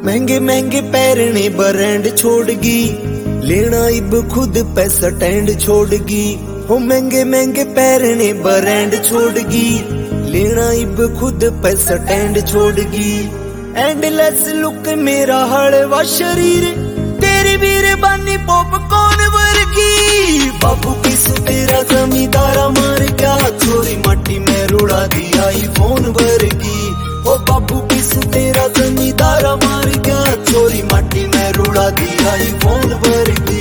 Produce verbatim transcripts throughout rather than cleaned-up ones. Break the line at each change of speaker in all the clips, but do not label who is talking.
महंगे महंगे पैरने ब्रांड छोड़गी, लेना इब खुद पे स्टैंड छोड़गी। हो महंगे महंगे पैरने ब्रांड छोड़गी, लेना इब खुद पे स्टैंड छोड़गी। एंडलेस लुक मेरा हड़वा शरीर, तेरी वीर बानी पॉपकॉर्न वर्गी। बाबू किस तेरा जमींदारा मार गया, छोरी माटी में रुड़ा दिया आईफोन वर्गी। ओ बाबू किस तेरा जमींदारा मार गया, छोरी माटी में रुड़ा दिया आईफोन वर्गी।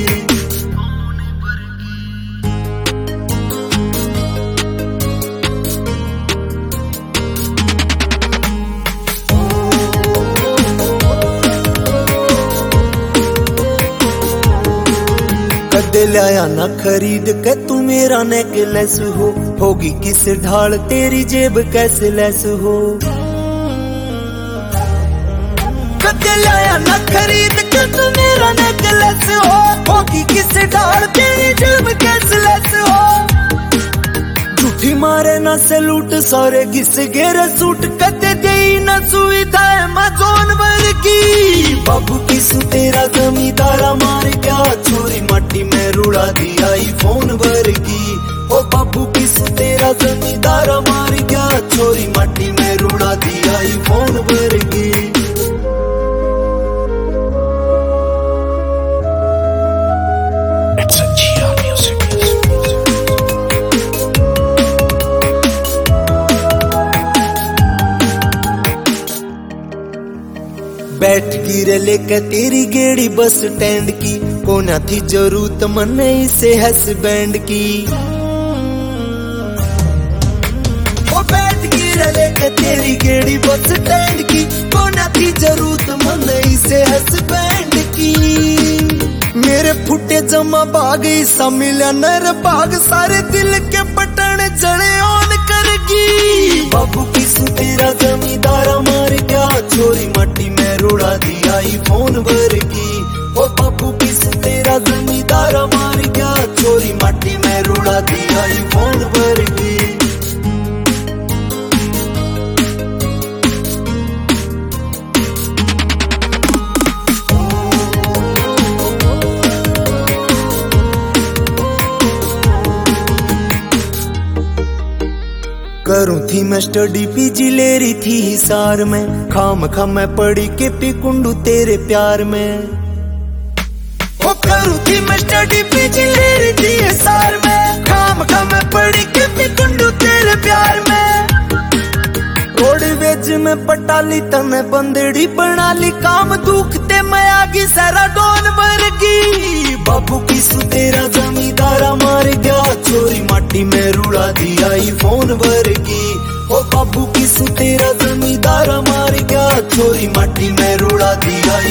कदे लाया ना खरीद के तू मेरा नेकलेस हो, होगी किस ढाल तेरी जेब कैसे लेस हो। कदे लाया ना खरीद के तू मेरा नेकलेस हो, होगी किस ढाल तेरी जेब कैसे लेस हो। झूठी मारे ना सैलूट सारे घिस गेरे सूट, कदे दे ना सुविधा अमेज़न वर्गी। बाबू किस तेरा जमींदारा मार गया, छोरी माटी में रुड़ा दिया आईफोन वर्गी। ओ बाबू किस तेरा जमींदारा मार गया, छोरी माटी में रुड़ा दिया आईफोन वर्गी। बैठ गिरे लेके तेरी गेड़ी बस स्टैंड की, कोना थी जरूरत मने इसे हसबैंड की। ओ बैठ गिरे लेके तेरी गेड़ी बस स्टैंड की, कोना थी जरूरत मने इसे हसबैंड की। मेरे फुटे जमा भाग सा मिला नर भाग, सारे दिल के बटन जड़े ऑन करगी। बाबू किस तेरा जमींदारा मार गया, छोरी माटी में रुड़ा दिया आईफोन वर्गी। ओ बाबू किस तेरा जमींदारा मार गया, छोरी माटी में रुड़ा दिया आईफोन वर्गी। करूं थी मैं स्टडी पीजी ले रही थी हिसार में, खाम खा मैं पड़ी के पिकुंडू तेरे प्यार में। ओ करूं थी मैं स्टडी पीजी ले रही थी हिसार में, खाम खा मैं पड़ी के पिकुंडू तेरे प्यार में। रोडवेज में पटाली तने बंदड़ी बना ली, काम दुखते मैं आगी सारा डॉन वर्गी। बाबू किस तेरा जमींदारा मार गया, छोरी माटी में रुड़ा दिया आईफोन वर्गी। ओ बाबू किस तेरा जमींदारा मार गया, छोरी माटी में रुड़ा दिया